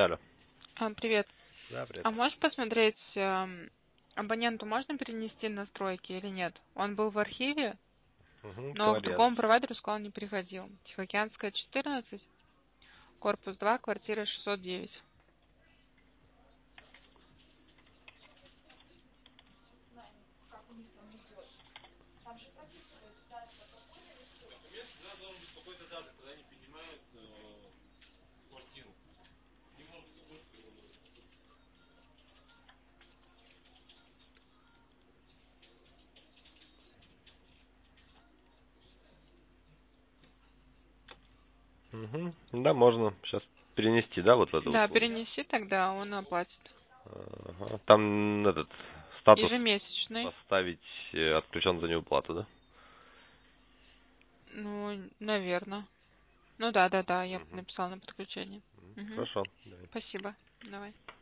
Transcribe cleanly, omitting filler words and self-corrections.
Алло. Привет. Да, привет. А можешь посмотреть, абоненту можно перенести настройки или нет? Он был в архиве, но к Говори другому адрес. провайдеру сказал, не переходил. Тихоокеанская, 14, корпус 2, квартира 609. Документ всегда должен быть какой-то даты, когда они принимают квартиру. Не может быть такой, что Да, можно сейчас перенести, да, вот в эту Да, услугу. перенеси тогда, он оплатит. Ага. Там этот статус Ежемесячный. поставить отключен за неуплату, да? Ну, наверное. Ну да, я Мгм. написала на подключение. Мгм. Хорошо. Давай. Спасибо. Давай.